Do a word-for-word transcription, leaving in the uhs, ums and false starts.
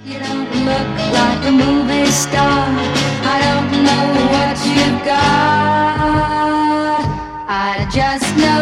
You don't look like a movie star. I don't know what you've got. I just know